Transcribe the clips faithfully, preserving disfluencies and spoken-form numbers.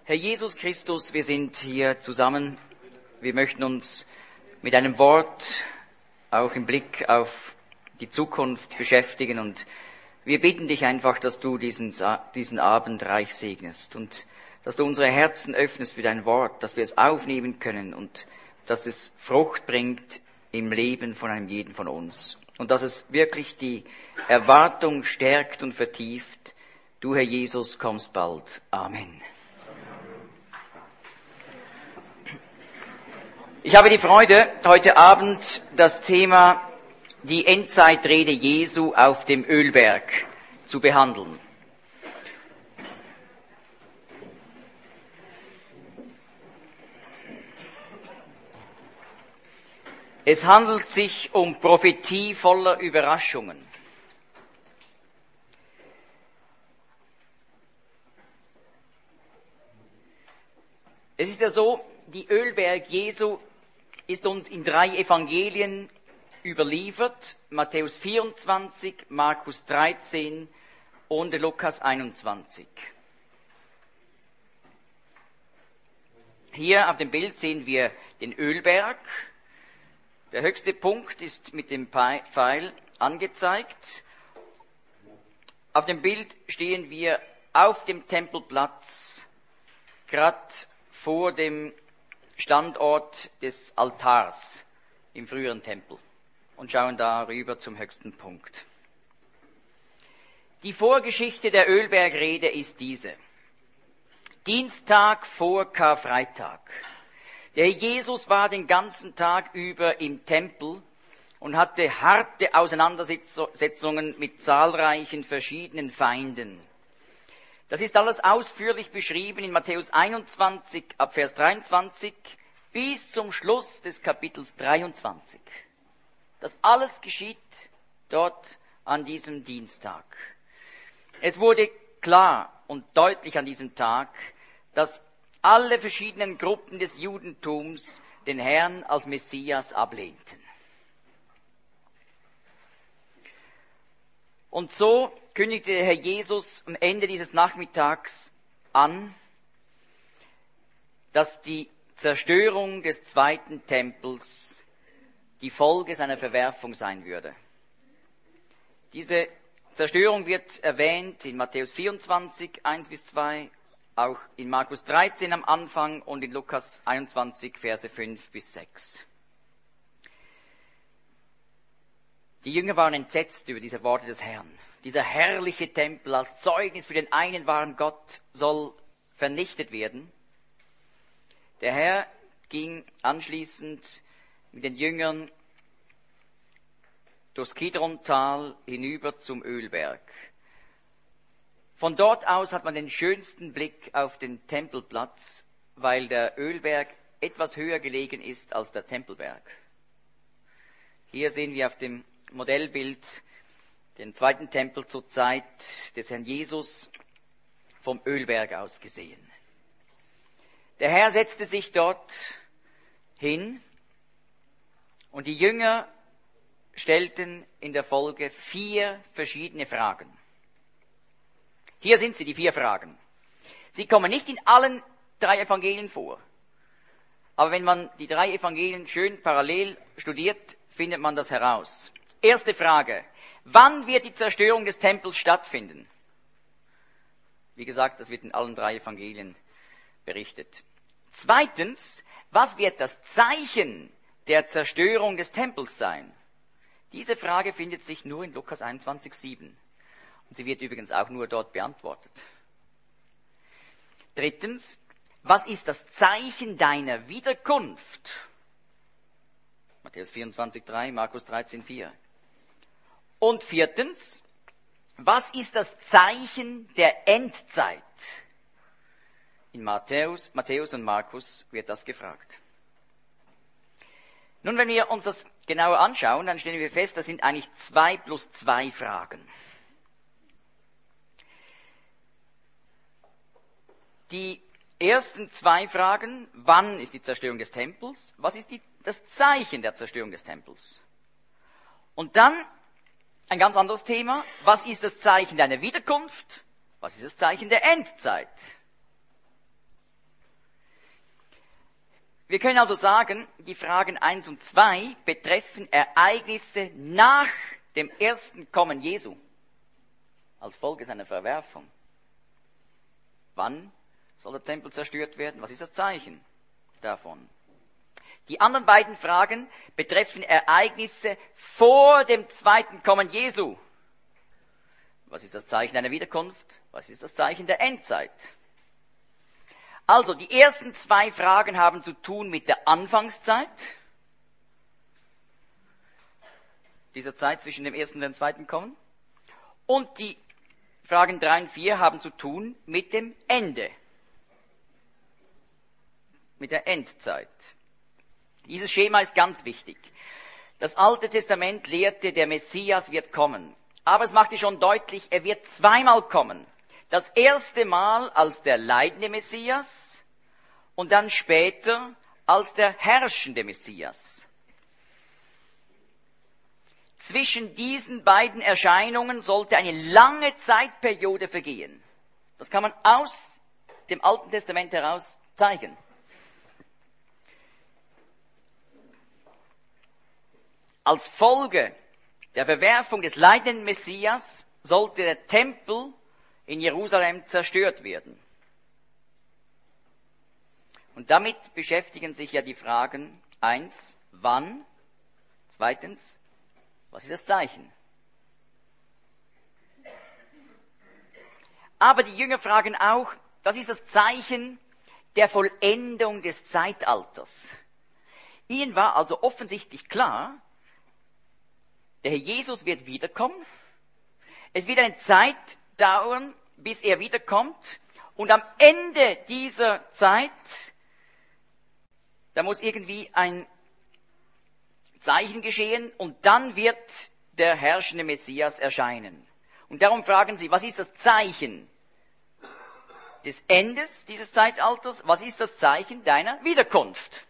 Herr Jesus Christus, wir sind hier zusammen. Wir möchten uns mit einem Wort auch im Blick auf die Zukunft beschäftigen und wir bitten dich einfach, dass du diesen, diesen Abend reich segnest und dass du unsere Herzen öffnest für dein Wort, dass wir es aufnehmen können und dass es Frucht bringt im Leben von einem jeden von uns und dass es wirklich die Erwartung stärkt und vertieft. Du, Herr Jesus, kommst bald. Amen. Ich habe die Freude, heute Abend das Thema die Endzeitrede Jesu auf dem Ölberg zu behandeln. Es handelt sich um Prophetie voller Überraschungen. Es ist ja so, die Ölberg Jesu ist uns in drei Evangelien überliefert, Matthäus vierundzwanzig, Markus dreizehn und Lukas einundzwanzig. Hier auf dem Bild sehen wir den Ölberg. Der höchste Punkt ist mit dem Pfeil angezeigt. Auf dem Bild stehen wir auf dem Tempelplatz, gerade vor dem Standort des Altars im früheren Tempel und schauen da rüber zum höchsten Punkt. Die Vorgeschichte der Ölbergrede ist diese. Dienstag vor Karfreitag. Der Jesus war den ganzen Tag über im Tempel und hatte harte Auseinandersetzungen mit zahlreichen verschiedenen Feinden. Das ist alles ausführlich beschrieben in Matthäus einundzwanzig ab Vers dreiundzwanzig bis zum Schluss des Kapitels dreiundzwanzig. Das alles geschieht dort an diesem Dienstag. Es wurde klar und deutlich an diesem Tag, dass alle verschiedenen Gruppen des Judentums den Herrn als Messias ablehnten. Und so kündigte der Herr Jesus am Ende dieses Nachmittags an, dass die Zerstörung des zweiten Tempels die Folge seiner Verwerfung sein würde. Diese Zerstörung wird erwähnt in Matthäus vierundzwanzig, eins bis zwei, auch in Markus dreizehn am Anfang und in Lukas einundzwanzig, Verse fünf bis sechs. Die Jünger waren entsetzt über diese Worte des Herrn. Dieser herrliche Tempel als Zeugnis für den einen wahren Gott soll vernichtet werden. Der Herr ging anschließend mit den Jüngern durchs Kidrontal hinüber zum Ölberg. Von dort aus hat man den schönsten Blick auf den Tempelplatz, weil der Ölberg etwas höher gelegen ist als der Tempelberg. Hier sehen wir auf dem Modellbild den zweiten Tempel zur Zeit des Herrn Jesus vom Ölberg aus gesehen. Der Herr setzte sich dort hin und die Jünger stellten in der Folge vier verschiedene Fragen. Hier sind sie, die vier Fragen. Sie kommen nicht in allen drei Evangelien vor. Aber wenn man die drei Evangelien schön parallel studiert, findet man das heraus. Erste Frage. Wann wird die Zerstörung des Tempels stattfinden? Wie gesagt, das wird in allen drei Evangelien berichtet. Zweitens, was wird das Zeichen der Zerstörung des Tempels sein? Diese Frage findet sich nur in Lukas einundzwanzig, sieben. Und sie wird übrigens auch nur dort beantwortet. Drittens, was ist das Zeichen deiner Wiederkunft? Matthäus vierundzwanzig, drei, Markus dreizehn, vier. Und viertens, was ist das Zeichen der Endzeit? In Matthäus, Matthäus und Markus wird das gefragt. Nun, wenn wir uns das genauer anschauen, dann stellen wir fest, das sind eigentlich zwei plus zwei Fragen. Die ersten zwei Fragen, wann ist die Zerstörung des Tempels? Was ist die, das Zeichen der Zerstörung des Tempels? Und dann ein ganz anderes Thema. Was ist das Zeichen deiner Wiederkunft? Was ist das Zeichen der Endzeit? Wir können also sagen, die Fragen eins und zwei betreffen Ereignisse nach dem ersten Kommen Jesu, als Folge seiner Verwerfung. Wann soll der Tempel zerstört werden? Was ist das Zeichen davon? Die anderen beiden Fragen betreffen Ereignisse vor dem zweiten Kommen Jesu. Was ist das Zeichen einer Wiederkunft? Was ist das Zeichen der Endzeit? Also, die ersten zwei Fragen haben zu tun mit der Anfangszeit, dieser Zeit zwischen dem ersten und dem zweiten Kommen. Und die Fragen drei und vier haben zu tun mit dem Ende, mit der Endzeit. Dieses Schema ist ganz wichtig. Das Alte Testament lehrte, der Messias wird kommen. Aber es machte schon deutlich, er wird zweimal kommen. Das erste Mal als der leidende Messias und dann später als der herrschende Messias. Zwischen diesen beiden Erscheinungen sollte eine lange Zeitperiode vergehen. Das kann man aus dem Alten Testament heraus zeigen. Als Folge der Verwerfung des leidenden Messias sollte der Tempel in Jerusalem zerstört werden. Und damit beschäftigen sich ja die Fragen eins, wann? Zweitens, was ist das Zeichen? Aber die Jünger fragen auch, das ist das Zeichen der Vollendung des Zeitalters. Ihnen war also offensichtlich klar, der Herr Jesus wird wiederkommen. Es wird eine Zeit dauern, bis er wiederkommt. Und am Ende dieser Zeit, da muss irgendwie ein Zeichen geschehen und dann wird der herrschende Messias erscheinen. Und darum fragen sie, was ist das Zeichen des Endes dieses Zeitalters? Was ist das Zeichen deiner Wiederkunft?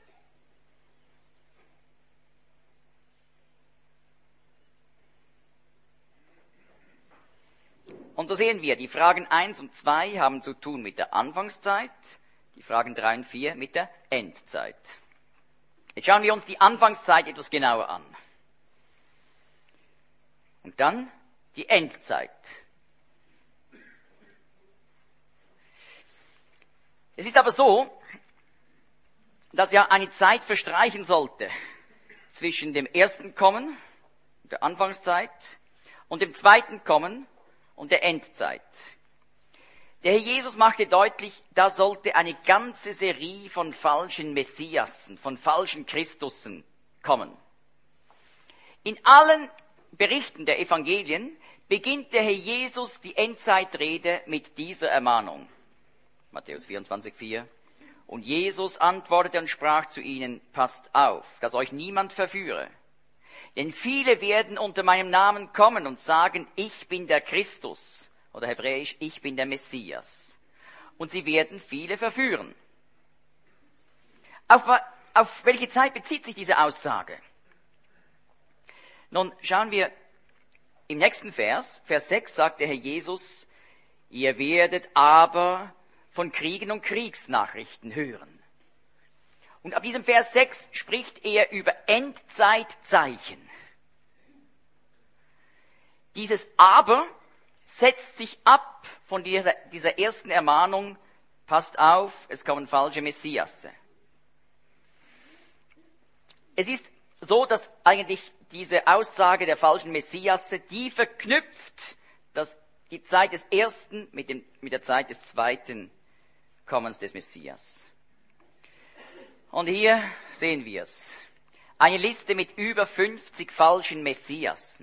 Und so sehen wir, die Fragen eins und zwei haben zu tun mit der Anfangszeit, die Fragen drei und vier mit der Endzeit. Jetzt schauen wir uns die Anfangszeit etwas genauer an. Und dann die Endzeit. Es ist aber so, dass ja eine Zeit verstreichen sollte zwischen dem ersten Kommen, der Anfangszeit, und dem zweiten Kommen und der Endzeit. Der Herr Jesus machte deutlich, da sollte eine ganze Serie von falschen Messiasen, von falschen Christussen kommen. In allen Berichten der Evangelien beginnt der Herr Jesus die Endzeitrede mit dieser Ermahnung. Matthäus vierundzwanzig, vier. Und Jesus antwortete und sprach zu ihnen, passt auf, dass euch niemand verführe. Denn viele werden unter meinem Namen kommen und sagen, ich bin der Christus, oder hebräisch, ich bin der Messias. Und sie werden viele verführen. Auf, auf welche Zeit bezieht sich diese Aussage? Nun schauen wir im nächsten Vers, Vers sechs sagt der Herr Jesus, ihr werdet aber von Kriegen und Kriegsnachrichten hören. Und ab diesem Vers sechs spricht er über Endzeitzeichen. Dieses Aber setzt sich ab von dieser, dieser ersten Ermahnung, passt auf, es kommen falsche Messiasse. Es ist so, dass eigentlich diese Aussage der falschen Messiasse, die verknüpft das, die Zeit des ersten mit, dem, mit der Zeit des zweiten Kommens des Messias. Und hier sehen wir es. Eine Liste mit über fünfzig falschen Messiasen,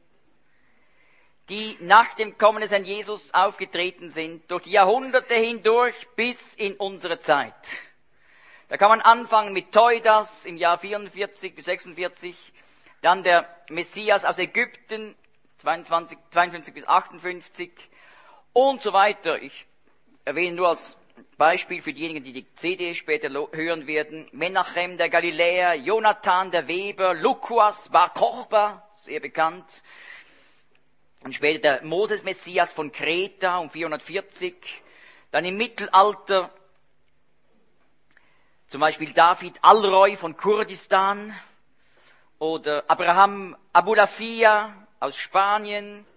die nach dem Kommen des Herrn Jesus aufgetreten sind, durch die Jahrhunderte hindurch bis in unsere Zeit. Da kann man anfangen mit Theudas im Jahr vierundvierzig bis sechsundvierzig, dann der Messias aus Ägypten, zweiundzwanzig, zweiundfünfzig bis achtundfünfzig und so weiter. Ich erwähne nur als Beispiel für diejenigen, die die C D später hören werden, Menachem der Galiläer, Jonathan der Weber, Lukas Bar Kochba, sehr bekannt. Und später der Moses-Messias von Kreta um vierhundertvierzig. Dann im Mittelalter zum Beispiel David Alroy von Kurdistan oder Abraham Abulafia aus Spanien,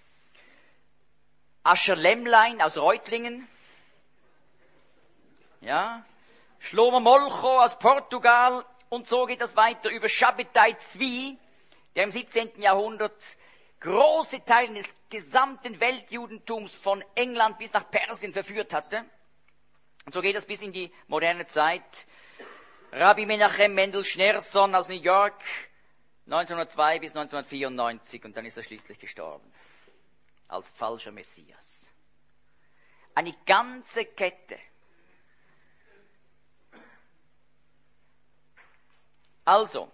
Ascher Lämmlein aus Reutlingen, ja, Shlomo Molcho aus Portugal, und so geht das weiter über Shabbatai Tzvi, der im siebzehnten Jahrhundert große Teile des gesamten Weltjudentums von England bis nach Persien verführt hatte. Und so geht es bis in die moderne Zeit. Rabbi Menachem Mendel Schneerson aus New York, neunzehnhundertzwei bis neunzehnhundertvierundneunzig, und dann ist er schließlich gestorben als falscher Messias. Eine ganze Kette. Also,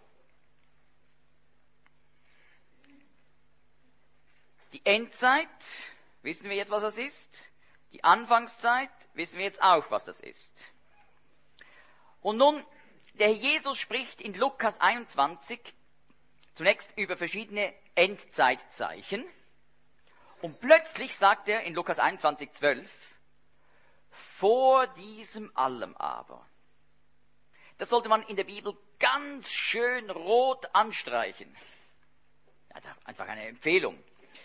die Endzeit, wissen wir jetzt, was das ist. Die Anfangszeit, wissen wir jetzt auch, was das ist. Und nun, der Herr Jesus spricht in Lukas einundzwanzig zunächst über verschiedene Endzeitzeichen. Und plötzlich sagt er in Lukas einundzwanzig, zwölf, vor diesem allem aber. Das sollte man in der Bibel ganz schön rot anstreichen. Einfach eine Empfehlung.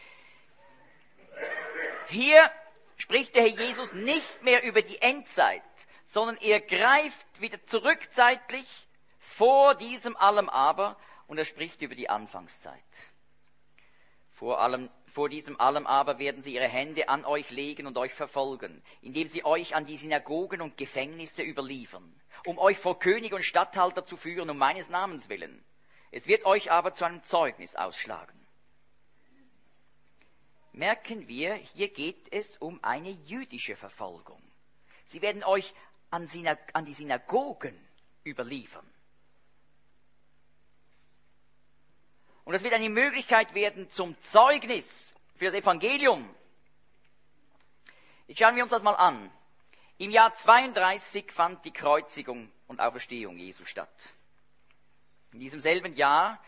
Hier spricht der Herr Jesus nicht mehr über die Endzeit, sondern er greift wieder zurück zeitlich vor diesem allem aber, und er spricht über die Anfangszeit. Vor allem, vor diesem allem aber werden sie ihre Hände an euch legen und euch verfolgen, indem sie euch an die Synagogen und Gefängnisse überliefern, um euch vor König und Statthalter zu führen, um meines Namens willen. Es wird euch aber zu einem Zeugnis ausschlagen. Merken wir, hier geht es um eine jüdische Verfolgung. Sie werden euch an, Synag- an die Synagogen überliefern. Und das wird eine Möglichkeit werden zum Zeugnis für das Evangelium. Jetzt schauen wir uns das mal an. Im Jahr zweiunddreißig fand die Kreuzigung und Auferstehung Jesu statt. In diesem selben Jahr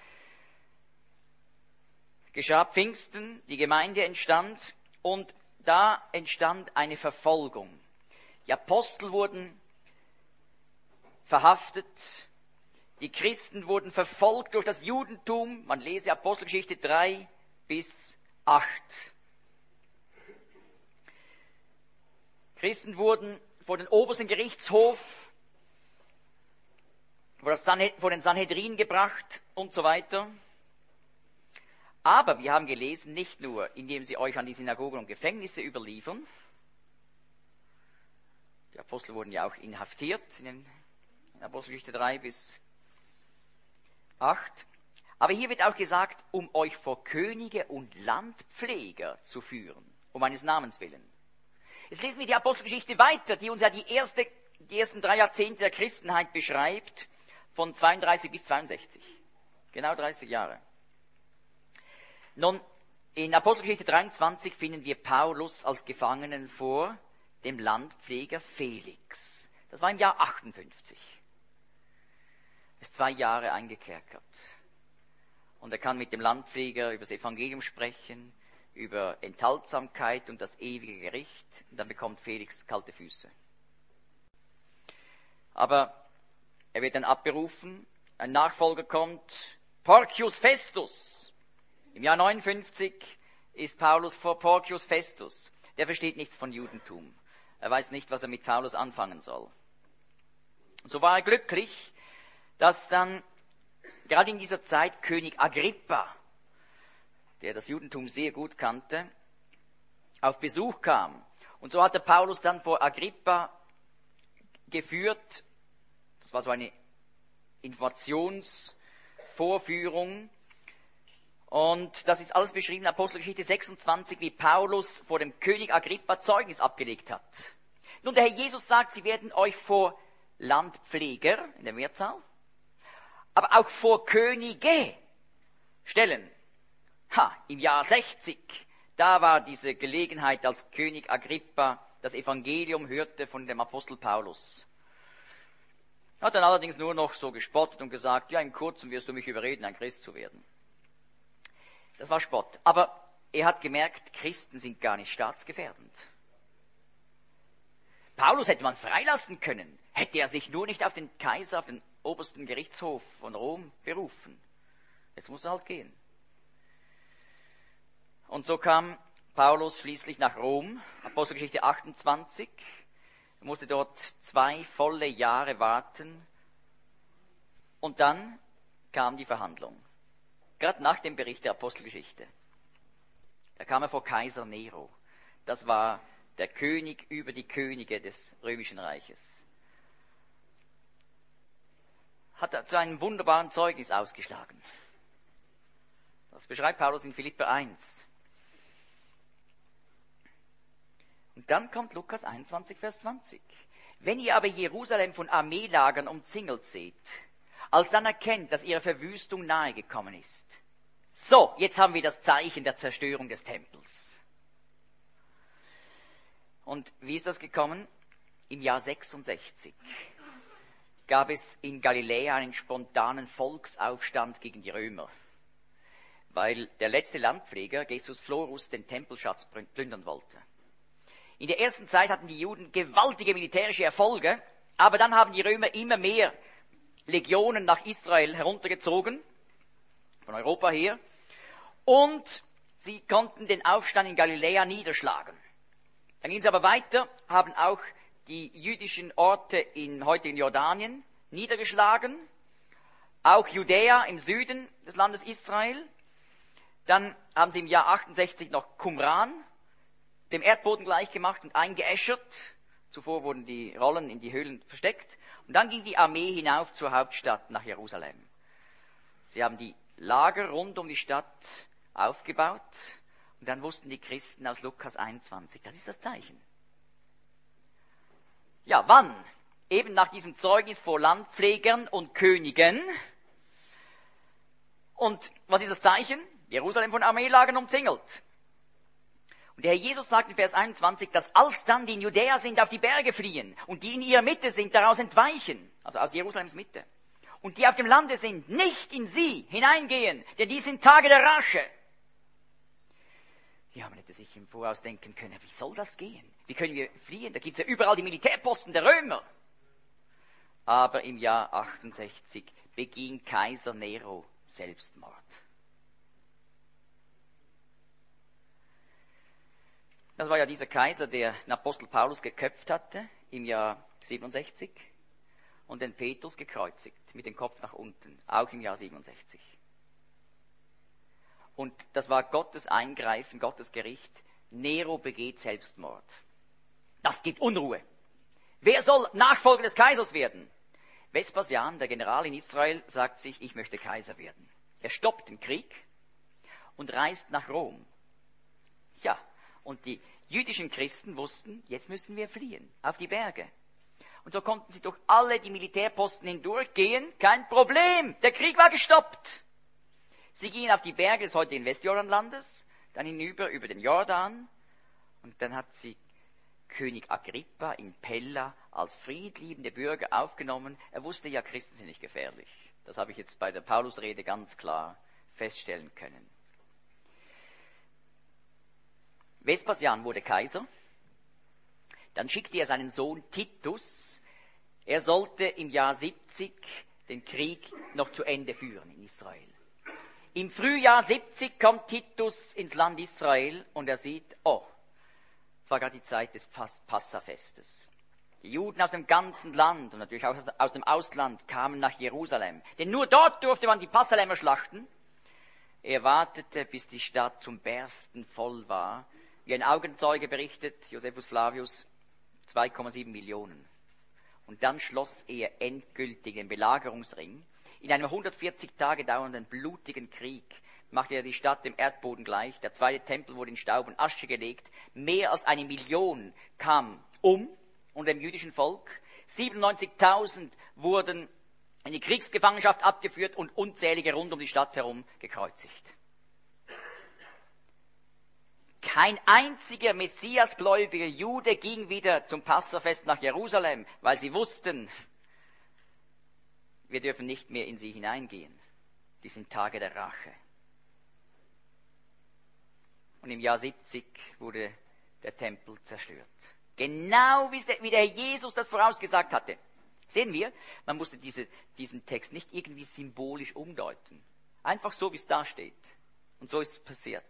geschah Pfingsten, die Gemeinde entstand, und da entstand eine Verfolgung. Die Apostel wurden verhaftet, die Christen wurden verfolgt durch das Judentum. Man lese Apostelgeschichte drei bis acht. Christen wurden vor den obersten Gerichtshof, vor, das Sanhed- vor den Sanhedrin gebracht und so weiter. Aber wir haben gelesen, nicht nur, indem sie euch an die Synagogen und Gefängnisse überliefern. Die Apostel wurden ja auch inhaftiert in Apostelgeschichte drei bis acht. Aber hier wird auch gesagt, um euch vor Könige und Landpfleger zu führen, um meines Namens willen. Jetzt lesen wir die Apostelgeschichte weiter, die uns ja die, erste, die ersten drei Jahrzehnte der Christenheit beschreibt, von zweiunddreißig bis zweiundsechzig. Genau dreißig Jahre. Nun, in Apostelgeschichte dreiundzwanzig finden wir Paulus als Gefangenen vor dem Landpfleger Felix. Das war im Jahr achtundfünfzig. Er ist zwei Jahre eingekerkert. Und er kann mit dem Landpfleger über das Evangelium sprechen, über Enthaltsamkeit und das ewige Gericht. Und dann bekommt Felix kalte Füße. Aber er wird dann abberufen. Ein Nachfolger kommt, Porcius Festus. Im Jahr neunundfünfzig ist Paulus vor Porcius Festus. Der versteht nichts von Judentum. Er weiß nicht, was er mit Paulus anfangen soll. Und so war er glücklich, dass dann gerade in dieser Zeit König Agrippa, der das Judentum sehr gut kannte, auf Besuch kam. Und so hat der Paulus dann vor Agrippa geführt. Das war so eine Informationsvorführung. Und das ist alles beschrieben in Apostelgeschichte sechsundzwanzig, wie Paulus vor dem König Agrippa Zeugnis abgelegt hat. Nun, der Herr Jesus sagt, sie werden euch vor Landpfleger, in der Mehrzahl, aber auch vor Könige stellen. Ha, im Jahr sechzig, da war diese Gelegenheit, als König Agrippa das Evangelium hörte von dem Apostel Paulus. Er hat dann allerdings nur noch so gespottet und gesagt, ja, in kurzem wirst du mich überreden, ein Christ zu werden. Das war Spott. Aber er hat gemerkt, Christen sind gar nicht staatsgefährdend. Paulus hätte man freilassen können, hätte er sich nur nicht auf den Kaiser, auf den obersten Gerichtshof von Rom berufen. Jetzt muss er halt gehen. Und so kam Paulus schließlich nach Rom, Apostelgeschichte achtundzwanzig. Er musste dort zwei volle Jahre warten. Und dann kam die Verhandlung. Gerade nach dem Bericht der Apostelgeschichte. Da kam er vor Kaiser Nero. Das war der König über die Könige des Römischen Reiches. Hat er zu einem wunderbaren Zeugnis ausgeschlagen. Das beschreibt Paulus in Philipper eins. Und dann kommt Lukas einundzwanzig, Vers zwanzig. Wenn ihr aber Jerusalem von Armeelagern umzingelt seht, alsdann erkennt, dass ihre Verwüstung nahe gekommen ist. So, jetzt haben wir das Zeichen der Zerstörung des Tempels. Und wie ist das gekommen? Im Jahr sechsundsechzig gab es in Galiläa einen spontanen Volksaufstand gegen die Römer, weil der letzte Landpfleger, Gestus Florus, den Tempelschatz plündern wollte. In der ersten Zeit hatten die Juden gewaltige militärische Erfolge, aber dann haben die Römer immer mehr Legionen nach Israel heruntergezogen, von Europa her, und sie konnten den Aufstand in Galiläa niederschlagen. Dann ging es aber weiter, haben auch die jüdischen Orte in heutigen Jordanien niedergeschlagen, auch Judäa im Süden des Landes Israel. Dann haben sie im Jahr achtundsechzig noch Qumran dem Erdboden gleichgemacht und eingeäschert. Zuvor wurden die Rollen in die Höhlen versteckt. Und dann ging die Armee hinauf zur Hauptstadt nach Jerusalem. Sie haben die Lager rund um die Stadt aufgebaut. Und dann wussten die Christen aus Lukas einundzwanzig, das ist das Zeichen. Ja, wann? Eben nach diesem Zeugnis vor Landpflegern und Königen. Und was ist das Zeichen? Jerusalem von Armeelagern umzingelt. Und der Herr Jesus sagt in Vers einundzwanzig, dass alsdann die in Judäa sind, auf die Berge fliehen und die in ihrer Mitte sind, daraus entweichen, also aus Jerusalems Mitte. Und die auf dem Lande sind, nicht in sie hineingehen, denn die sind Tage der Rache. Ja, man hätte sich im Voraus denken können, wie soll das gehen? Wie können wir fliehen? Da gibt es ja überall die Militärposten der Römer. Aber im Jahr achtundsechzig beging Kaiser Nero Selbstmord. Das war ja dieser Kaiser, der den Apostel Paulus geköpft hatte im Jahr siebenundsechzig und den Petrus gekreuzigt mit dem Kopf nach unten, auch im Jahr siebenundsechzig. Und das war Gottes Eingreifen, Gottes Gericht. Nero begeht Selbstmord. Das gibt Unruhe. Wer soll Nachfolger des Kaisers werden? Vespasian, der General in Israel, sagt sich, ich möchte Kaiser werden. Er stoppt den Krieg und reist nach Rom. Ja, und die jüdischen Christen wussten, jetzt müssen wir fliehen, auf die Berge. Und so konnten sie durch alle die Militärposten hindurchgehen, kein Problem, der Krieg war gestoppt. Sie gingen auf die Berge des heutigen Westjordanlandes, dann hinüber über den Jordan, und dann hat sie König Agrippa in Pella als friedliebende Bürger aufgenommen. Er wusste ja, Christen sind nicht gefährlich. Das habe ich jetzt bei der Paulusrede ganz klar feststellen können. Vespasian wurde Kaiser. Dann schickte er seinen Sohn Titus. Er sollte im Jahr siebzig den Krieg noch zu Ende führen in Israel. Im Frühjahr siebzig kommt Titus ins Land Israel und er sieht, oh, es war gerade die Zeit des Passafestes. Die Juden aus dem ganzen Land und natürlich auch aus dem Ausland kamen nach Jerusalem. Denn nur dort durfte man die Passalämmer schlachten. Er wartete, bis die Stadt zum Bersten voll war. Wie ein Augenzeuge berichtet, Josephus Flavius, zwei Komma sieben Millionen. Und dann schloss er endgültig den Belagerungsring. In einem hundertvierzig Tage dauernden blutigen Krieg machte er die Stadt dem Erdboden gleich. Der zweite Tempel wurde in Staub und Asche gelegt. Mehr als eine Million kam um unter dem jüdischen Volk. siebenundneunzigtausend wurden in die Kriegsgefangenschaft abgeführt und unzählige rund um die Stadt herum gekreuzigt. Kein einziger messiasgläubiger Jude ging wieder zum Passafest nach Jerusalem, weil sie wussten, wir dürfen nicht mehr in sie hineingehen. Die sind Tage der Rache. Und im Jahr siebzig wurde der Tempel zerstört. Genau wie der, wie der Jesus das vorausgesagt hatte. Sehen wir, man musste diese, diesen Text nicht irgendwie symbolisch umdeuten. Einfach so, wie es da steht. Und so ist es passiert.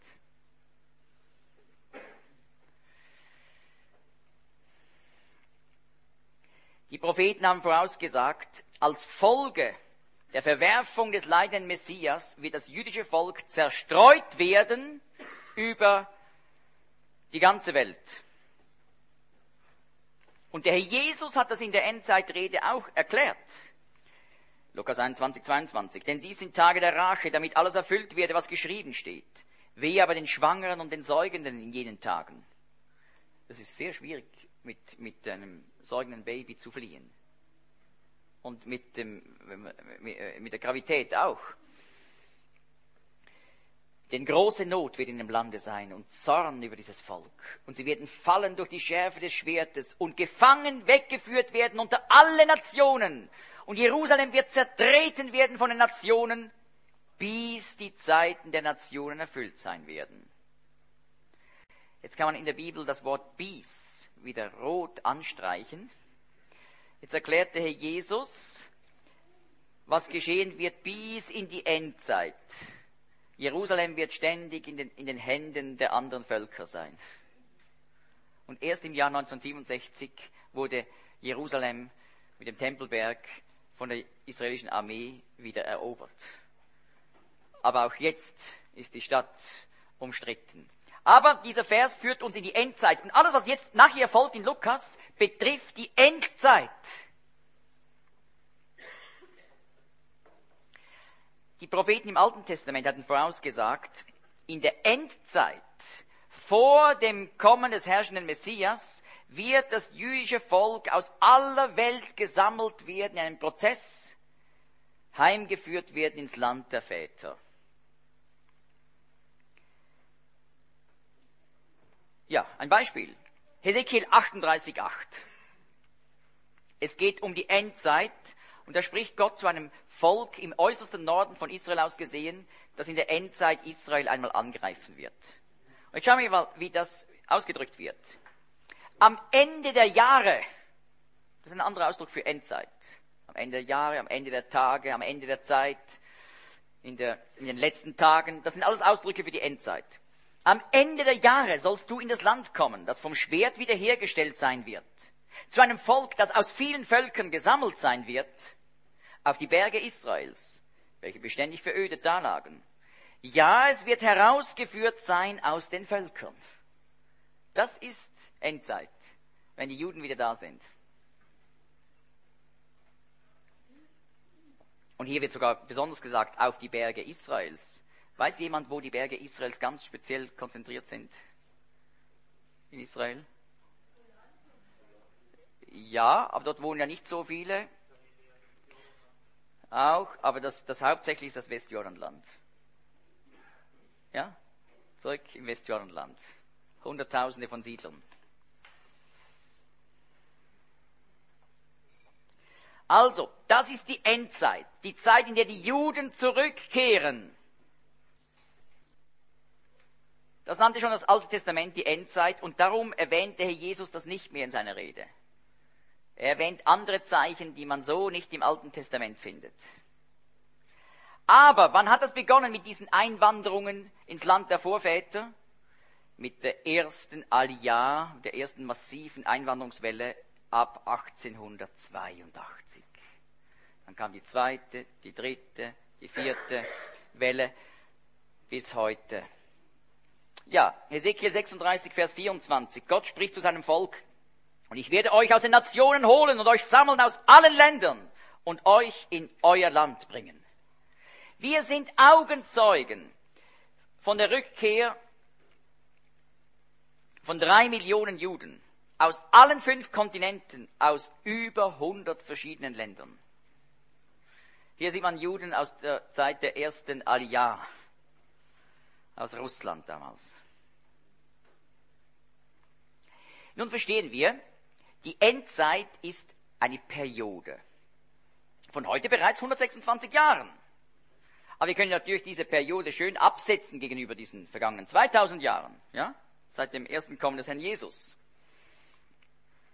Die Propheten haben vorausgesagt, als Folge der Verwerfung des leidenden Messias wird das jüdische Volk zerstreut werden über die ganze Welt. Und der Herr Jesus hat das in der Endzeitrede auch erklärt. Lukas einundzwanzig, zweiundzwanzig. Denn dies sind Tage der Rache, damit alles erfüllt werde, was geschrieben steht. Wehe aber den Schwangeren und den Säugenden in jenen Tagen. Das ist sehr schwierig, mit, mit einem säugenden Baby zu fliehen. Und mit, dem, mit der Gravität auch. Denn große Not wird in dem Lande sein und Zorn über dieses Volk. Und sie werden fallen durch die Schärfe des Schwertes und gefangen weggeführt werden unter alle Nationen. Und Jerusalem wird zertreten werden von den Nationen, bis die Zeiten der Nationen erfüllt sein werden. Jetzt kann man in der Bibel das Wort bis wieder rot anstreichen. Jetzt erklärt der Herr Jesus, was geschehen wird bis in die Endzeit. Jerusalem wird ständig in den, in den Händen der anderen Völker sein. Und erst im Jahr neunzehnhundertsiebenundsechzig wurde Jerusalem mit dem Tempelberg von der israelischen Armee wieder erobert. Aber auch jetzt ist die Stadt umstritten. Aber dieser Vers führt uns in die Endzeit. Und alles, was jetzt nachher folgt in Lukas, betrifft die Endzeit. Die Propheten im Alten Testament hatten vorausgesagt, in der Endzeit, vor dem Kommen des herrschenden Messias, wird das jüdische Volk aus aller Welt gesammelt werden, in einem Prozess, heimgeführt werden ins Land der Väter. Ja, ein Beispiel. Hesekiel achtunddreißig, acht. Es geht um die Endzeit. Und da spricht Gott zu einem Volk im äußersten Norden von Israel aus gesehen, das in der Endzeit Israel einmal angreifen wird. Und jetzt schauen wir mal, wie das ausgedrückt wird. Am Ende der Jahre, das ist ein anderer Ausdruck für Endzeit. Am Ende der Jahre, am Ende der Tage, am Ende der Zeit, in, der, in den letzten Tagen, das sind alles Ausdrücke für die Endzeit. Am Ende der Jahre sollst du in das Land kommen, das vom Schwert wiederhergestellt sein wird. Zu einem Volk, das aus vielen Völkern gesammelt sein wird, auf die Berge Israels, welche beständig verödet dalagen. Ja, es wird herausgeführt sein aus den Völkern. Das ist Endzeit, wenn die Juden wieder da sind. Und hier wird sogar besonders gesagt, auf die Berge Israels. Weiß jemand, wo die Berge Israels ganz speziell konzentriert sind? In Israel? Ja, aber dort wohnen ja nicht so viele. Auch, aber das, das hauptsächlich ist das Westjordanland. Ja? Zurück im Westjordanland. Hunderttausende von Siedlern. Also, das ist die Endzeit. Die Zeit, in der die Juden zurückkehren. Das nannte schon das Alte Testament die Endzeit und darum erwähnte Herr Jesus das nicht mehr in seiner Rede. Er erwähnt andere Zeichen, die man so nicht im Alten Testament findet. Aber wann hat das begonnen mit diesen Einwanderungen ins Land der Vorväter? Mit der ersten Aliyah, der ersten massiven Einwanderungswelle ab achtzehnhundertzweiundachtzig. Dann kam die zweite, die dritte, die vierte Welle bis heute. Ja, Hesekiel sechsunddreißig, Vers vierundzwanzig. Gott spricht zu seinem Volk. Und ich werde euch aus den Nationen holen und euch sammeln aus allen Ländern und euch in euer Land bringen. Wir sind Augenzeugen von der Rückkehr von drei Millionen Juden aus allen fünf Kontinenten, aus über hundert verschiedenen Ländern. Hier sieht man Juden aus der Zeit der ersten Aliyah, aus Russland damals. Nun verstehen wir, die Endzeit ist eine Periode. Von heute bereits hundertsechsundzwanzig Jahren. Aber wir können natürlich diese Periode schön absetzen gegenüber diesen vergangenen zweitausend Jahren, ja? Seit dem ersten Kommen des Herrn Jesus.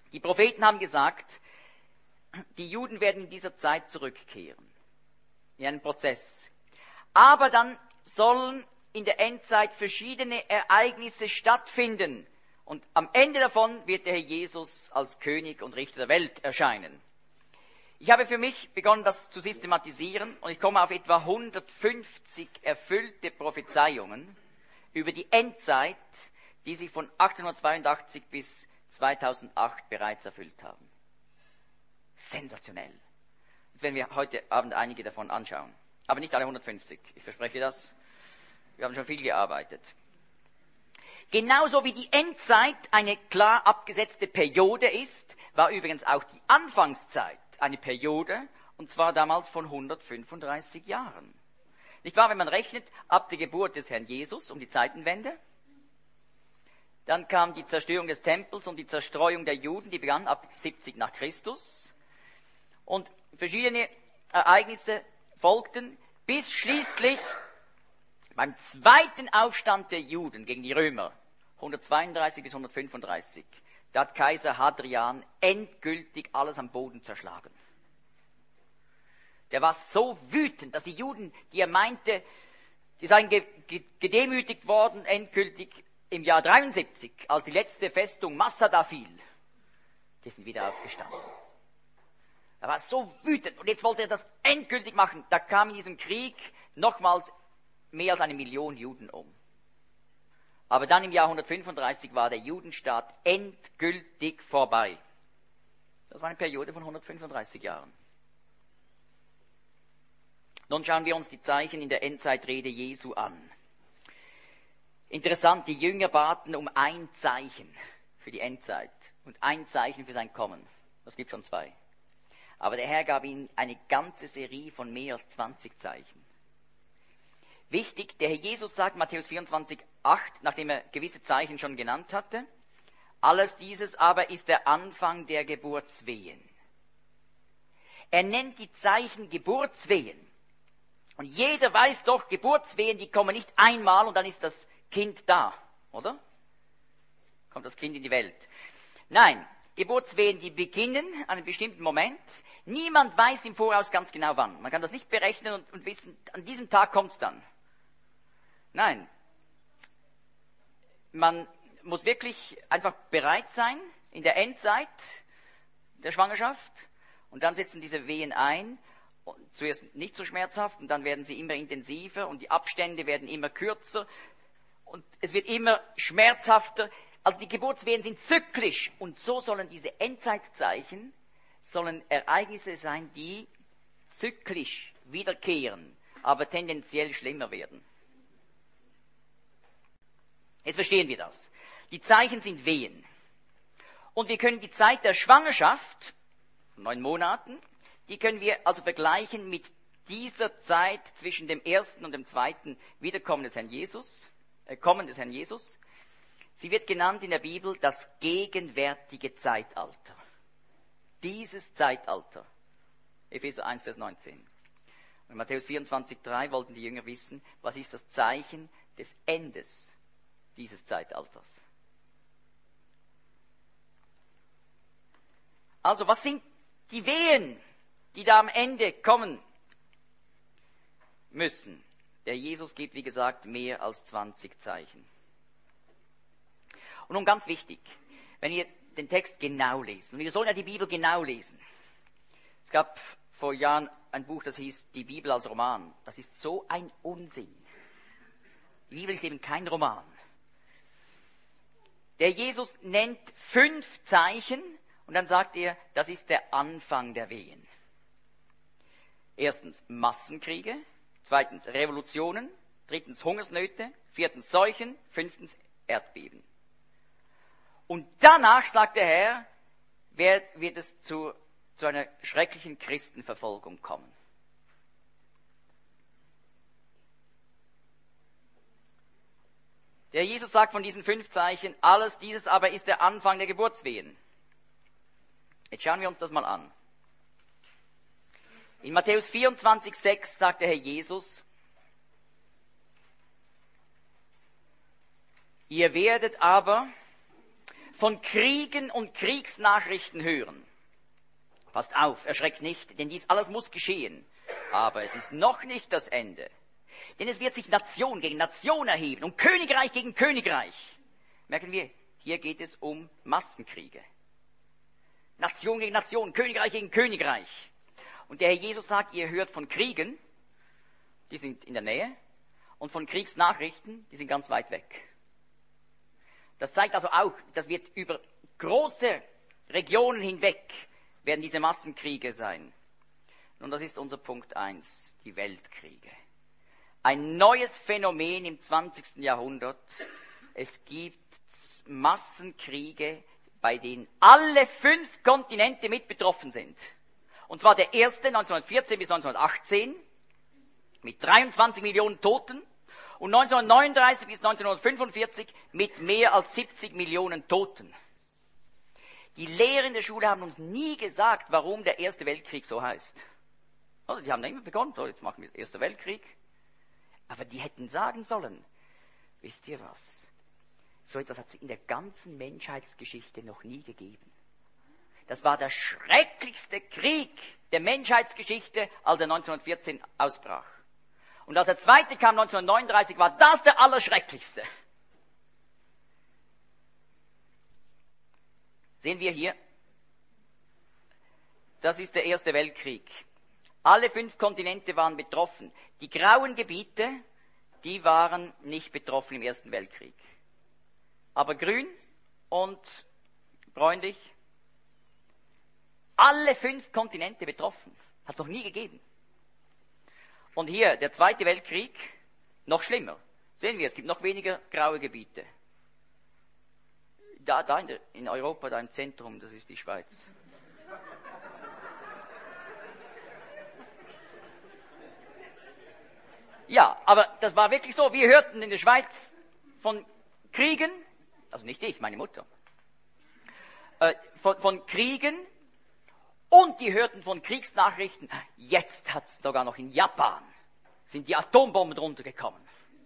Die Propheten haben gesagt, die Juden werden in dieser Zeit zurückkehren, in einen Prozess. Aber dann sollen in der Endzeit verschiedene Ereignisse stattfinden. Und am Ende davon wird der Herr Jesus als König und Richter der Welt erscheinen. Ich habe für mich begonnen, das zu systematisieren, und ich komme auf etwa hundertfünfzig erfüllte Prophezeiungen über die Endzeit, die sich von achtzehnhundertzweiundachtzig bis zweitausendacht bereits erfüllt haben. Sensationell. Jetzt werden wir heute Abend einige davon anschauen. Aber nicht alle hundertfünfzig, ich verspreche das. Wir haben schon viel gearbeitet. Genauso wie die Endzeit eine klar abgesetzte Periode ist, war übrigens auch die Anfangszeit eine Periode, und zwar damals von hundertfünfunddreißig Jahren. Nicht wahr, wenn man rechnet, ab der Geburt des Herrn Jesus um die Zeitenwende, dann kam die Zerstörung des Tempels und die Zerstreuung der Juden, die begann ab siebzig nach Christus, und verschiedene Ereignisse folgten, bis schließlich beim zweiten Aufstand der Juden gegen die Römer, hundertzweiunddreißig bis hundertfünfunddreißig, da hat Kaiser Hadrian endgültig alles am Boden zerschlagen. Der war so wütend, dass die Juden, die er meinte, die seien ge- ge- gedemütigt worden, endgültig im Jahr dreiundsiebzig, als die letzte Festung Massada fiel, die sind wieder aufgestanden. Er war so wütend und jetzt wollte er das endgültig machen. Da kam in diesem Krieg nochmals mehr als eine Million Juden um. Aber dann im Jahr hundertfünfunddreißig war der Judenstaat endgültig vorbei. Das war eine Periode von hundertfünfunddreißig Jahren. Nun schauen wir uns die Zeichen in der Endzeitrede Jesu an. Interessant, die Jünger baten um ein Zeichen für die Endzeit und ein Zeichen für sein Kommen. Es gibt schon zwei. Aber der Herr gab ihnen eine ganze Serie von mehr als zwanzig Zeichen. Wichtig, der Herr Jesus sagt, Matthäus vierundzwanzig, acht, nachdem er gewisse Zeichen schon genannt hatte, alles dieses aber ist der Anfang der Geburtswehen. Er nennt die Zeichen Geburtswehen. Und jeder weiß doch, Geburtswehen, die kommen nicht einmal und dann ist das Kind da, oder? Kommt das Kind in die Welt. Nein, Geburtswehen, die beginnen an einem bestimmten Moment. Niemand weiß im Voraus ganz genau wann. Man kann das nicht berechnen und, und wissen, an diesem Tag kommt es dann. Nein. Man muss wirklich einfach bereit sein in der Endzeit der Schwangerschaft und dann setzen diese Wehen ein. Und zuerst nicht so schmerzhaft und dann werden sie immer intensiver und die Abstände werden immer kürzer und es wird immer schmerzhafter. Also die Geburtswehen sind zyklisch und so sollen diese Endzeitzeichen sollen Ereignisse sein, die zyklisch wiederkehren, aber tendenziell schlimmer werden. Jetzt verstehen wir das. Die Zeichen sind Wehen. Und wir können die Zeit der Schwangerschaft, neun Monaten, die können wir also vergleichen mit dieser Zeit zwischen dem ersten und dem zweiten Wiederkommen des Herrn Jesus, äh, Kommen des Herrn Jesus. Sie wird genannt in der Bibel das gegenwärtige Zeitalter. Dieses Zeitalter. Epheser eins, Vers neunzehn. Und in Matthäus vierundzwanzig, drei wollten die Jünger wissen, was ist das Zeichen des Endes dieses Zeitalters. Also, was sind die Wehen, die da am Ende kommen müssen? Der Jesus gibt, wie gesagt, mehr als zwanzig Zeichen. Und nun ganz wichtig, wenn wir den Text genau lesen, und wir sollen ja die Bibel genau lesen. Es gab vor Jahren ein Buch, das hieß Die Bibel als Roman. Das ist so ein Unsinn. Die Bibel ist eben kein Roman. Der Jesus nennt fünf Zeichen und dann sagt er, das ist der Anfang der Wehen. Erstens Massenkriege, zweitens Revolutionen, drittens Hungersnöte, viertens Seuchen, fünftens Erdbeben. Und danach, sagt der Herr, wird, wird es zu, zu einer schrecklichen Christenverfolgung kommen. Der Jesus sagt von diesen fünf Zeichen, alles dieses aber ist der Anfang der Geburtswehen. Jetzt schauen wir uns das mal an. In Matthäus vierundzwanzig, sechs sagt der Herr Jesus, ihr werdet aber von Kriegen und Kriegsnachrichten hören. Passt auf, erschreckt nicht, denn dies alles muss geschehen. Aber es ist noch nicht das Ende. Denn es wird sich Nation gegen Nation erheben und Königreich gegen Königreich. Merken wir, hier geht es um Massenkriege. Nation gegen Nation, Königreich gegen Königreich. Und der Herr Jesus sagt, ihr hört von Kriegen, die sind in der Nähe, und von Kriegsnachrichten, die sind ganz weit weg. Das zeigt also auch, das wird über große Regionen hinweg, werden diese Massenkriege sein. Und das ist unser Punkt eins, die Weltkriege. Ein neues Phänomen im zwanzigsten Jahrhundert. Es gibt Massenkriege, bei denen alle fünf Kontinente mit betroffen sind. Und zwar der erste neunzehnhundertvierzehn bis neunzehnhundertachtzehn mit dreiundzwanzig Millionen Toten und neunzehnhundertneununddreißig bis neunzehnhundertfünfundvierzig mit mehr als siebzig Millionen Toten. Die Lehrer in der Schule haben uns nie gesagt, warum der Erste Weltkrieg so heißt. Also die haben da immer begonnen, so jetzt machen wir den Ersten Weltkrieg. Aber die hätten sagen sollen, wisst ihr was? So etwas hat es in der ganzen Menschheitsgeschichte noch nie gegeben. Das war der schrecklichste Krieg der Menschheitsgeschichte, als er neunzehnhundertvierzehn ausbrach. Und als der zweite kam, neunzehnhundertneununddreißig, war das der allerschrecklichste. Sehen wir hier, das ist der Erste Weltkrieg. Alle fünf Kontinente waren betroffen. Die grauen Gebiete, die waren nicht betroffen im Ersten Weltkrieg. Aber grün und bräunlich, alle fünf Kontinente betroffen. Hat es noch nie gegeben. Und hier, der Zweite Weltkrieg, noch schlimmer. Sehen wir, es gibt noch weniger graue Gebiete. Da, da in, der, in Europa, da im Zentrum, das ist die Schweiz. Ja, aber das war wirklich so. Wir hörten in der Schweiz von Kriegen, also nicht ich, meine Mutter, äh, von, von Kriegen, und die hörten von Kriegsnachrichten. Jetzt hat es sogar noch in Japan, sind die Atombomben runtergekommen.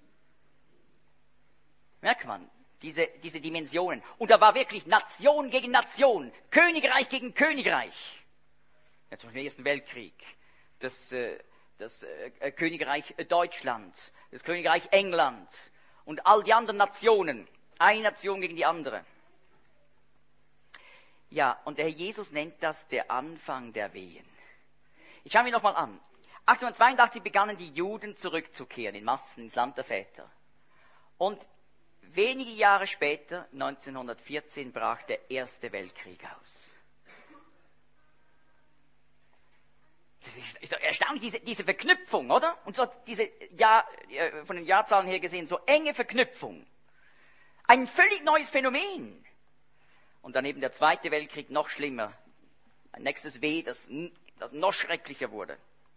Merkt man, diese, diese Dimensionen. Und da war wirklich Nation gegen Nation, Königreich gegen Königreich. Ja, zum Beispiel im Ersten Weltkrieg, das, äh, das äh, Königreich Deutschland, das Königreich England und all die anderen Nationen. Eine Nation gegen die andere. Ja, und der Herr Jesus nennt das der Anfang der Wehen. Jetzt schauen wir nochmal an. achtzehnhundertzweiundachtzig begannen die Juden zurückzukehren in Massen ins Land der Väter. Und wenige Jahre später, neunzehnhundertvierzehn, brach der Erste Weltkrieg aus. Das ist, ist doch erstaunlich, diese, diese Verknüpfung, oder? Und so diese, Jahr, von den Jahrzahlen her gesehen, so enge Verknüpfung. Ein völlig neues Phänomen. Und dann eben der Zweite Weltkrieg, noch schlimmer. Ein nächstes Weh, das, das noch schrecklicher wurde.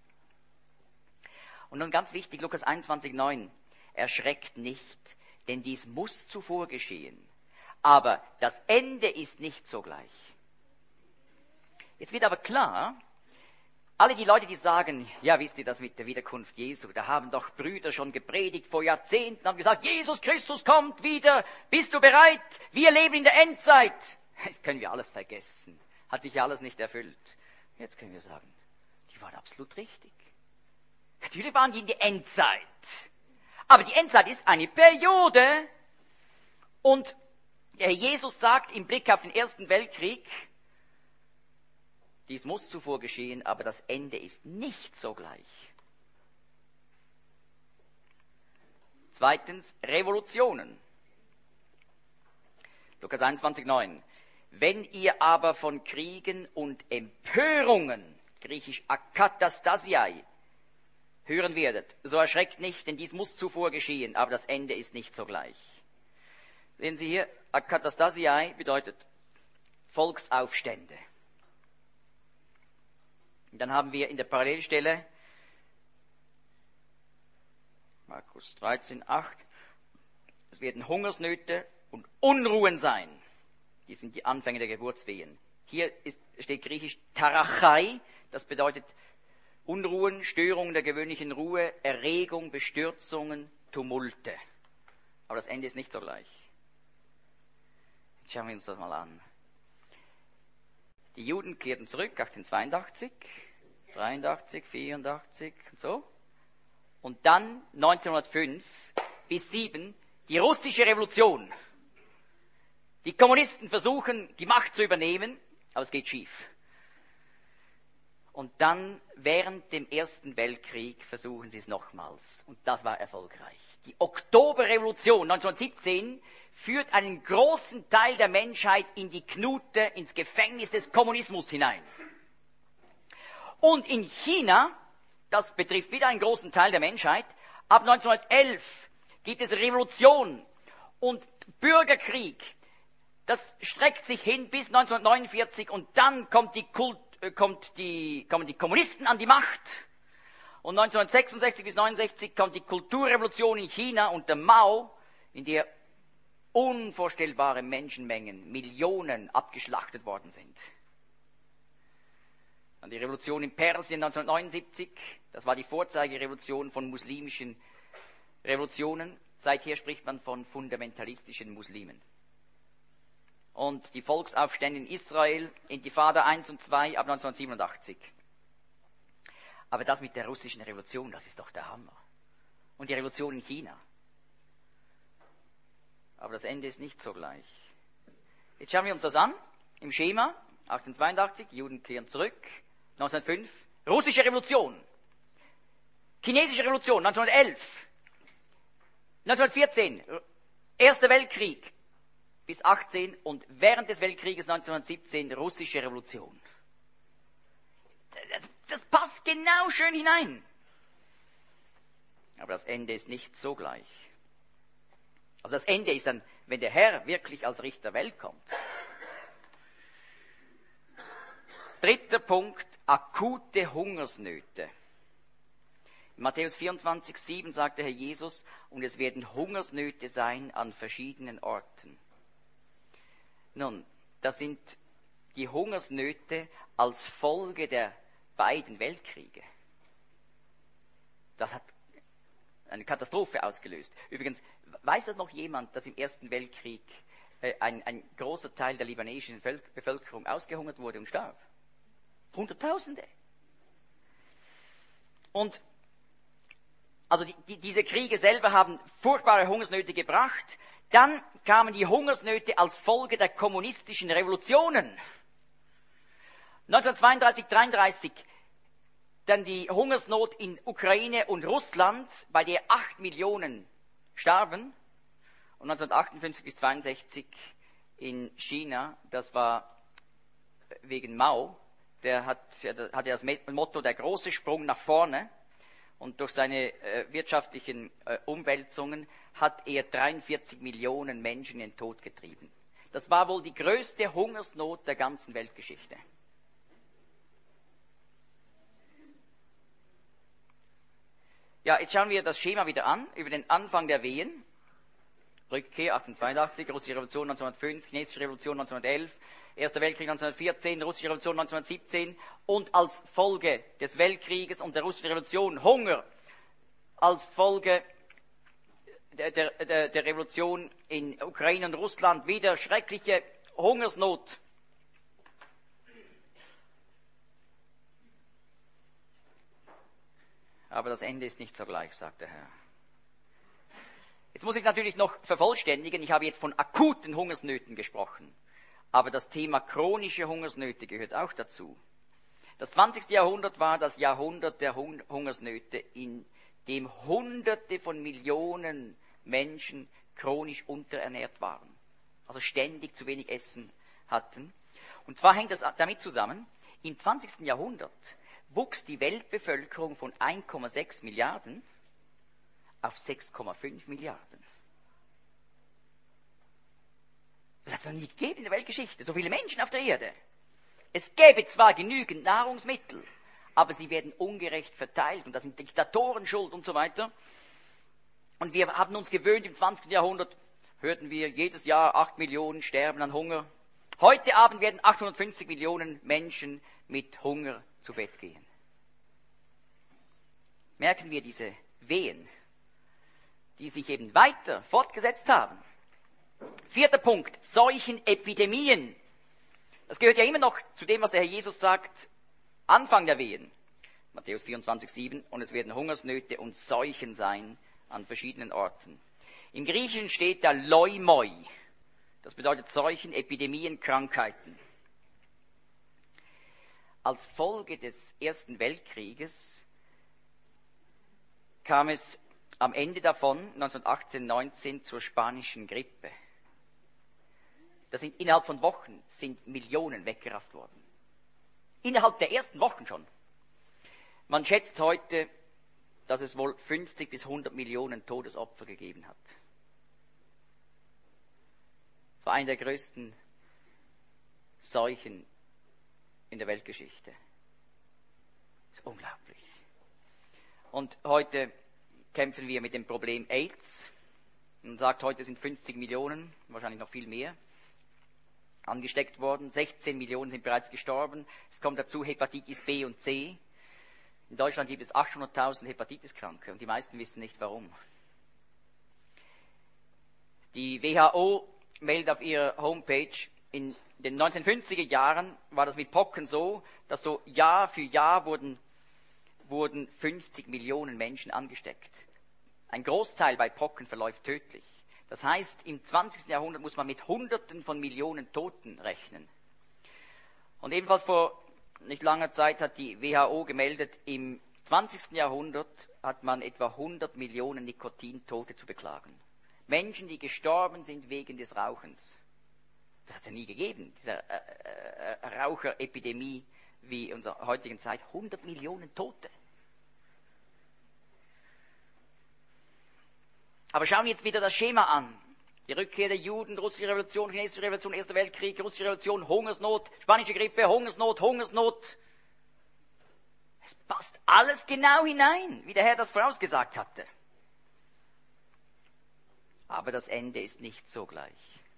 Und nun ganz wichtig, Lukas einundzwanzig, neun. Erschreckt nicht, denn dies muss zuvor geschehen. Aber das Ende ist nicht sogleich. Jetzt wird aber klar, alle die Leute, die sagen, ja, wisst ihr das mit der Wiederkunft Jesu, da haben doch Brüder schon gepredigt vor Jahrzehnten, haben gesagt, Jesus Christus kommt wieder, bist du bereit? Wir leben in der Endzeit. Das können wir alles vergessen, hat sich ja alles nicht erfüllt. Jetzt können wir sagen, die waren absolut richtig. Natürlich waren die in der Endzeit, aber die Endzeit ist eine Periode. Und der Herr Jesus sagt im Blick auf den Ersten Weltkrieg, dies muss zuvor geschehen, aber das Ende ist nicht sogleich. Zweitens, Revolutionen. Lukas einundzwanzig, neun. Wenn ihr aber von Kriegen und Empörungen, griechisch akatastasiai, hören werdet, so erschreckt nicht, denn dies muss zuvor geschehen, aber das Ende ist nicht sogleich. Sehen Sie hier, akatastasiai bedeutet Volksaufstände. Und dann haben wir in der Parallelstelle Markus dreizehn, acht, es werden Hungersnöte und Unruhen sein. Die sind die Anfänge der Geburtswehen. Hier ist, steht griechisch Tarachai, das bedeutet Unruhen, Störungen der gewöhnlichen Ruhe, Erregung, Bestürzungen, Tumulte. Aber das Ende ist nicht sogleich. Jetzt schauen wir uns das mal an. Die Juden kehrten zurück, achtzehnhundertzweiundachtzig, dreiundachtzig, vierundachtzig und so. Und dann neunzehnhundertfünf bis sieben die russische Revolution. Die Kommunisten versuchen, die Macht zu übernehmen, aber es geht schief. Und dann, während dem Ersten Weltkrieg, versuchen sie es nochmals. Und das war erfolgreich. Die Oktoberrevolution neunzehnhundertsiebzehn führt einen großen Teil der Menschheit in die Knute, ins Gefängnis des Kommunismus hinein. Und in China, das betrifft wieder einen großen Teil der Menschheit, ab neunzehnhundertelf gibt es Revolution und Bürgerkrieg. Das streckt sich hin bis neunzehnhundertneunundvierzig und dann kommt die Kult, äh, kommt die, kommen die Kommunisten an die Macht. Und neunzehnhundertsechsundsechzig bis neunundsechzig kommt die Kulturrevolution in China unter Mao, in der unvorstellbare Menschenmengen, Millionen abgeschlachtet worden sind. Dann die Revolution in Persien neunzehnhundertneunundsiebzig, das war die Vorzeigerevolution von muslimischen Revolutionen. Seither spricht man von fundamentalistischen Muslimen. Und die Volksaufstände in Israel, Intifada eins und zwei ab neunzehnhundertsiebenundachtzig. Aber das mit der russischen Revolution, das ist doch der Hammer. Und die Revolution in China. Aber das Ende ist nicht so gleich. Jetzt schauen wir uns das an, im Schema, achtzehnhundertzweiundachtzig, Juden kehren zurück, neunzehnhundertfünf, russische Revolution, chinesische Revolution, neunzehnhundertelf, neunzehnhundertvierzehn, Erster Weltkrieg bis achtzehn und während des Weltkrieges neunzehnhundertsiebzehn, russische Revolution. Das, das passt genau schön hinein. Aber das Ende ist nicht so gleich. Also das Ende ist dann, wenn der Herr wirklich als Richter der Welt kommt. Dritter Punkt, akute Hungersnöte. In Matthäus vierundzwanzig, sieben sagt der Herr Jesus, und es werden Hungersnöte sein an verschiedenen Orten. Nun, das sind die Hungersnöte als Folge der beiden Weltkriege. Das hat eine Katastrophe ausgelöst. Übrigens, weiß das noch jemand, dass im Ersten Weltkrieg äh, ein, ein großer Teil der libanesischen Bevölkerung ausgehungert wurde und starb? Hunderttausende. Und also die, die, diese Kriege selber haben furchtbare Hungersnöte gebracht. Dann kamen die Hungersnöte als Folge der kommunistischen Revolutionen. neunzehnhundertzweiunddreißig, dreiunddreißig dann die Hungersnot in Ukraine und Russland, bei der acht Millionen starben. Und neunzehnhundertachtundfünfzig bis zweiundsechzig in China, das war wegen Mao, der hat, hatte das Motto, der große Sprung nach vorne. Und durch seine äh, wirtschaftlichen äh, Umwälzungen hat er dreiundvierzig Millionen Menschen in den Tod getrieben. Das war wohl die größte Hungersnot der ganzen Weltgeschichte. Ja, jetzt schauen wir das Schema wieder an, über den Anfang der Wehen. Rückkehr achtzehnhundertzweiundachtzig, russische Revolution neunzehnhundertfünf, chinesische Revolution neunzehnhundertelf, Erster Weltkrieg neunzehnhundertvierzehn, russische Revolution neunzehnhundertsiebzehn und als Folge des Weltkrieges und der russischen Revolution Hunger, als Folge der, der, der Revolution in Ukraine und Russland wieder schreckliche Hungersnot. Aber das Ende ist nicht so gleich, sagt der Herr. Jetzt muss ich natürlich noch vervollständigen, ich habe jetzt von akuten Hungersnöten gesprochen. Aber das Thema chronische Hungersnöte gehört auch dazu. Das zwanzigste Jahrhundert war das Jahrhundert der Hungersnöte, in dem Hunderte von Millionen Menschen chronisch unterernährt waren. Also ständig zu wenig Essen hatten. Und zwar hängt das damit zusammen, im zwanzigsten Jahrhundert wuchs die Weltbevölkerung von eins Komma sechs Milliarden auf sechs Komma fünf Milliarden. Das hat es noch nie gegeben in der Weltgeschichte. So viele Menschen auf der Erde. Es gäbe zwar genügend Nahrungsmittel, aber sie werden ungerecht verteilt und da sind Diktatoren schuld und so weiter. Und wir haben uns gewöhnt, im zwanzigsten Jahrhundert hörten wir jedes Jahr acht Millionen sterben an Hunger. Heute Abend werden achthundertfünfzig Millionen Menschen mit Hunger zu Bett gehen. Merken wir diese Wehen, die sich eben weiter fortgesetzt haben. Vierter Punkt, Seuchenepidemien. Das gehört ja immer noch zu dem, was der Herr Jesus sagt, Anfang der Wehen. Matthäus vierundzwanzig, sieben, und es werden Hungersnöte und Seuchen sein an verschiedenen Orten. Im Griechischen steht da Leumoi. Das bedeutet Seuchen, Epidemien, Krankheiten. Als Folge des Ersten Weltkrieges kam es am Ende davon, neunzehnhundertachtzehn, neunzehn, zur spanischen Grippe. Das sind innerhalb von Wochen sind Millionen weggerafft worden. Innerhalb der ersten Wochen schon. Man schätzt heute, dass es wohl fünfzig bis hundert Millionen Todesopfer gegeben hat. Das war eine der größten Seuchen in der Weltgeschichte. Das ist unglaublich. Und heute kämpfen wir mit dem Problem AIDS. Man sagt, heute sind fünfzig Millionen, wahrscheinlich noch viel mehr, angesteckt worden. sechzehn Millionen sind bereits gestorben. Es kommt dazu Hepatitis B und C. In Deutschland gibt es achthunderttausend Hepatitis-Kranke und die meisten wissen nicht warum. Die W H O meldet auf ihrer Homepage, in den neunzehnhundertfünfziger Jahren war das mit Pocken so, dass so Jahr für Jahr wurden, wurden fünfzig Millionen Menschen angesteckt. Ein Großteil bei Pocken verläuft tödlich. Das heißt, im zwanzigsten Jahrhundert muss man mit Hunderten von Millionen Toten rechnen. Und ebenfalls vor nicht langer Zeit hat die W H O gemeldet, im zwanzigsten Jahrhundert hat man etwa hundert Millionen Nikotintote zu beklagen. Menschen, die gestorben sind wegen des Rauchens. Das hat es ja nie gegeben, diese äh, äh, Raucherepidemie wie in unserer heutigen Zeit. hundert Millionen Tote. Aber schauen wir jetzt wieder das Schema an. Die Rückkehr der Juden, russische Revolution, chinesische Revolution, Erster Weltkrieg, russische Revolution, Hungersnot, spanische Grippe, Hungersnot, Hungersnot. Es passt alles genau hinein, wie der Herr das vorausgesagt hatte. Aber das Ende ist nicht so gleich.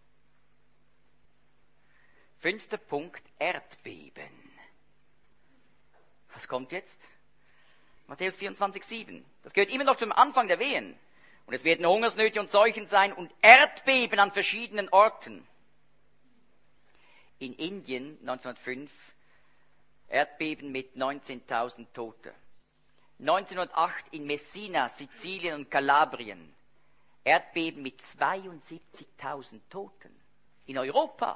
Fünfter Punkt, Erdbeben. Was kommt jetzt? Matthäus vierundzwanzig, sieben. Das gehört immer noch zum Anfang der Wehen. Und es werden Hungersnöte und Seuchen sein und Erdbeben an verschiedenen Orten. In Indien neunzehnhundertfünf Erdbeben mit neunzehntausend Tote. neunzehnhundertacht in Messina, Sizilien und Kalabrien Erdbeben mit zweiundsiebzigtausend Toten. In Europa.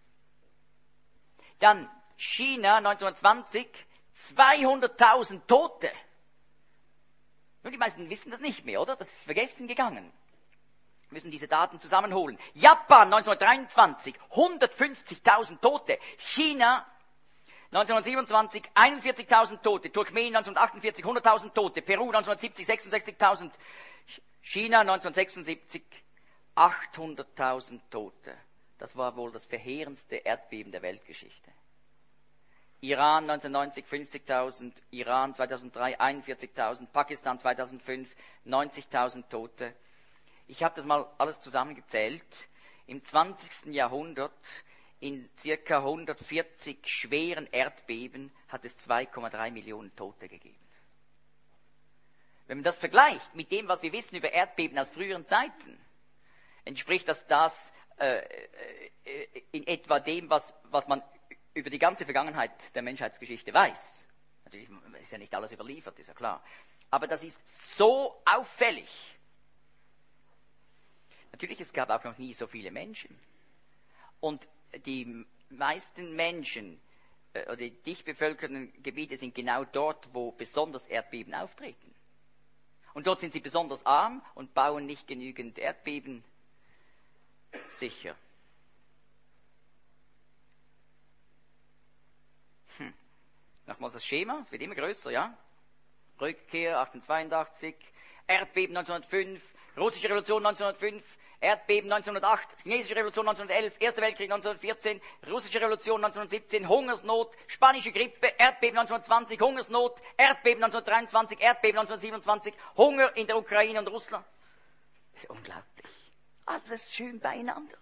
Dann China neunzehnhundertzwanzig zweihunderttausend Tote. Nur die meisten wissen das nicht mehr, oder? Das ist vergessen gegangen. Wir müssen diese Daten zusammenholen. Japan neunzehnhundertdreiundzwanzig, hundertfünfzigtausend Tote. China neunzehnhundertsiebenundzwanzig, einundvierzigtausend Tote. Turkmenien neunzehnhundertachtundvierzig, hunderttausend Tote. Peru neunzehnhundertsiebzig, sechsundsechzigtausend. China neunzehnhundertsechsundsiebzig, achthunderttausend Tote. Das war wohl das verheerendste Erdbeben der Weltgeschichte. Iran neunzehnhundertneunzig, fünfzigtausend, Iran zweitausenddrei, einundvierzigtausend, Pakistan zweitausendfünf, neunzigtausend Tote. Ich habe das mal alles zusammengezählt. Im zwanzigsten Jahrhundert, in circa hundertvierzig schweren Erdbeben, hat es zwei Komma drei Millionen Tote gegeben. Wenn man das vergleicht mit dem, was wir wissen über Erdbeben aus früheren Zeiten, entspricht das das äh, in etwa dem, was, was man über die ganze Vergangenheit der Menschheitsgeschichte weiß. Natürlich ist ja nicht alles überliefert, ist ja klar. Aber das ist so auffällig. Natürlich, es gab auch noch nie so viele Menschen. Und die meisten Menschen äh, oder die dicht bevölkerten Gebiete sind genau dort, wo besonders Erdbeben auftreten. Und dort sind sie besonders arm und bauen nicht genügend Erdbeben sicher. Hm. Nochmals das Schema, es wird immer größer, ja? Rückkehr achtzehnhundertzweiundachtzig, Erdbeben neunzehnhundertfünf, russische Revolution neunzehnhundertfünf, Erdbeben neunzehnhundertacht, chinesische Revolution neunzehnhundertelf, Erster Weltkrieg neunzehnhundertvierzehn, russische Revolution neunzehnhundertsiebzehn, Hungersnot, spanische Grippe, Erdbeben neunzehnhundertzwanzig, Hungersnot, Erdbeben neunzehnhundertdreiundzwanzig, Erdbeben neunzehnhundertsiebenundzwanzig, Hunger in der Ukraine und Russland. Das ist unglaublich. Alles schön beieinander.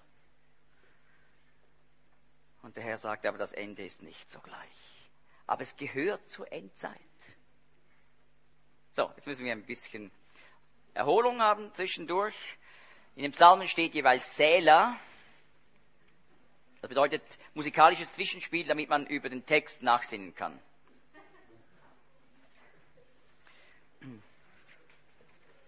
Und der Herr sagt, aber das Ende ist nicht so gleich. Aber es gehört zur Endzeit. So, jetzt müssen wir ein bisschen Erholung haben zwischendurch. In den Psalmen steht jeweils Selah. Das bedeutet musikalisches Zwischenspiel, damit man über den Text nachsinnen kann.